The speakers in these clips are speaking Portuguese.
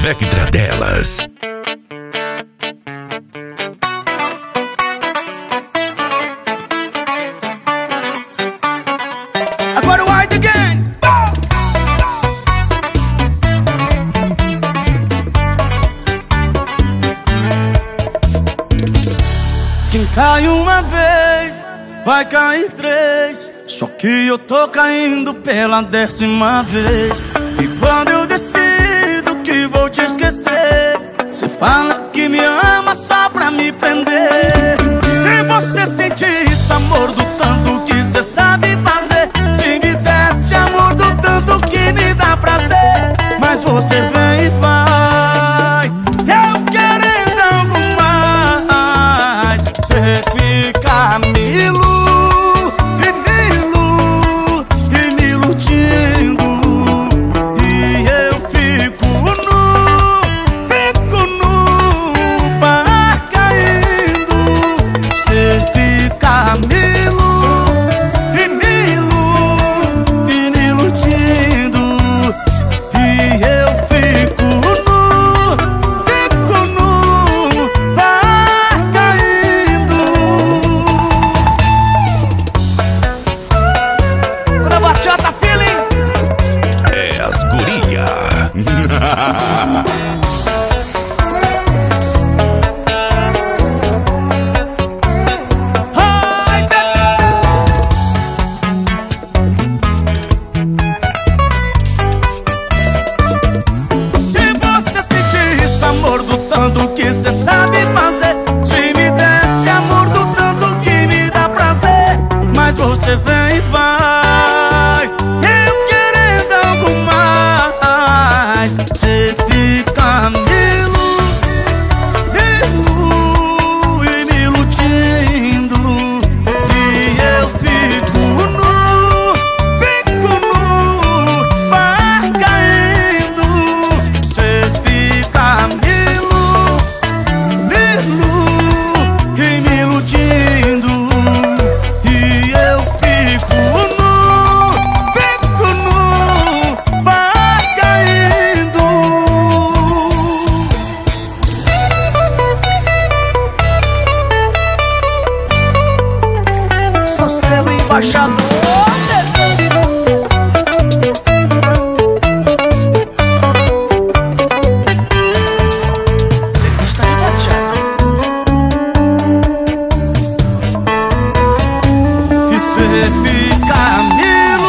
Vectra delas. Agora o White Again. Quem cai uma vez, vai cair três. Só que eu tô caindo pela 10ª vez. E quando eu decido que vou te esquecer, cê fala que me ama só pra me prender. Se você sentir esse amor do tanto que cê sabe fazer, se me desse amor do tanto que me dá prazer, mas você vem e vai, eu querendo algo mais. Cê fica me iludindo, e eu fico no par caindo. Cê fica me iludindo, e eu fico no par caindo. Quando a bachata feeling É as guria. tanto que cê sabe fazer, se me desse amor do tanto que me dá prazer, mas você vem e vai, eu querendo algo mais. Cê fica me iludindo, e eu fico no par caindo. Cê fica me iludindo, e eu fico no par caindo. Sou seu embaixador. Cê fica me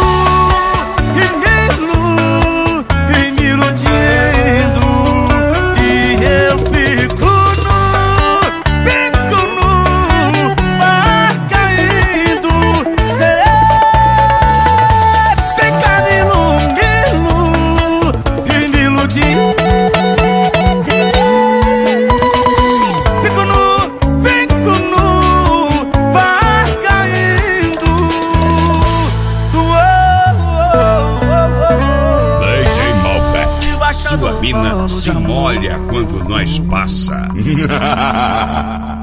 iludindo, e eu fico no par caindo. Cê fica me iludindo, fico no par caindo. DJ Malbec. Sua mina se molha quando nós passa.